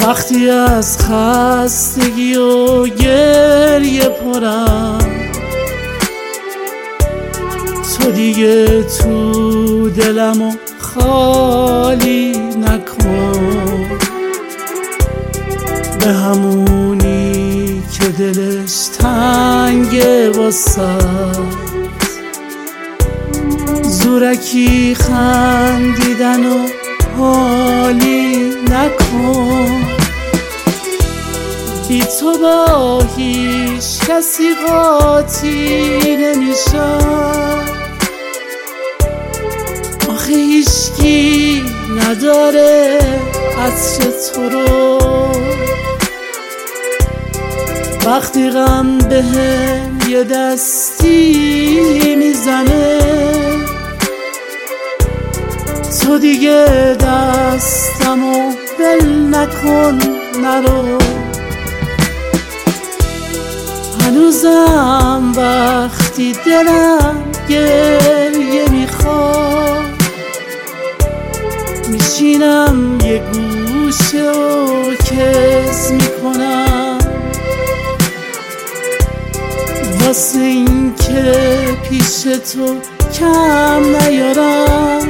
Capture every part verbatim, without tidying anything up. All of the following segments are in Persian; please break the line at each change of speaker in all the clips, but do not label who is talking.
وقتی از خستگی و گریه پرم، تو دیگه تو دلمو خالی نکن. به همونی که دلش تنگه واسد، زورکی خندیدن و حالی نکن. بی تو با هیچ کسی قاطی نمیشم، آخه هیچکی نداره عطر تو رو. وقتی غم بهم یه دستی میزنه، تو دیگه دستمو ول نکن نرو. هنوزم وقتی دلم گریه میخواد، میشینم یه گوشه و کز میکنم، واسه این که پیش تو کم نیارم.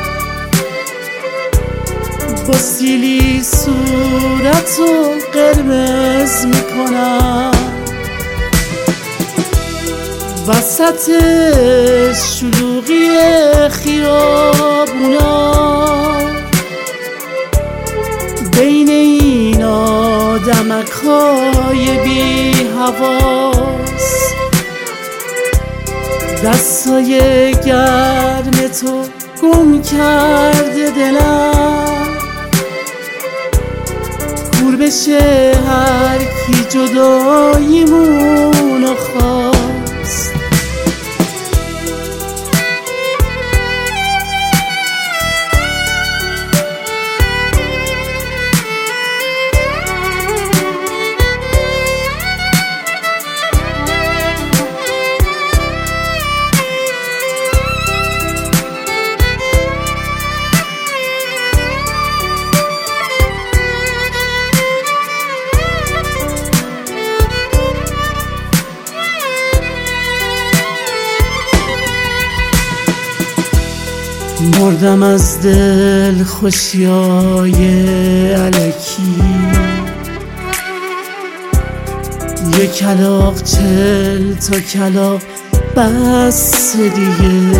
با سیلی صورتو قرمز میکنم، وسط شلوغی خیابونا، بین این آدمکای بی حواس. دستای گرم تو گم کرده دلم، کور بشه هر کی جداییمونو خواست. مردم از دل خوشیای الکی، یک کلاغ چل تا کلاغ بس دیگه.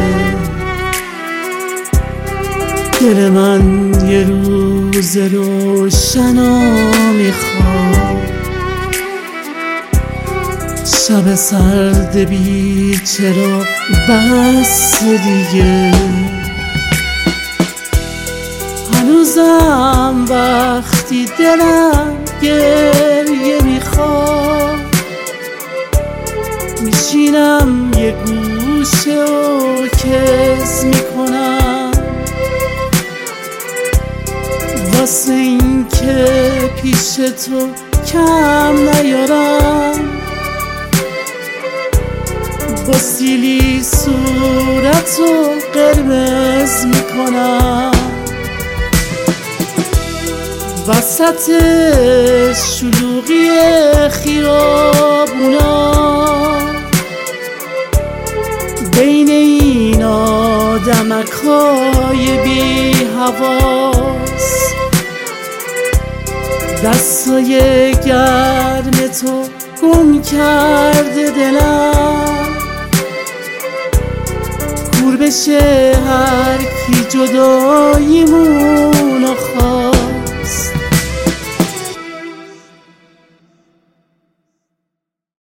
دل من یه روز روشنا میخواد، شب سرد بی چرا بس دیگه. هنوزم وقتی دلم گریه میخواد، میشینم یه گوشه و کز میکنم، واسه این که پیش تو کم نیارم. با سیلی صورتو قرمز میکنم، وسط شلوغی خیابونا، بین این آدمکای بی حواس. دستای گرم تو گم کرده دلم، کور بشه هر کی جداییمونو خواست.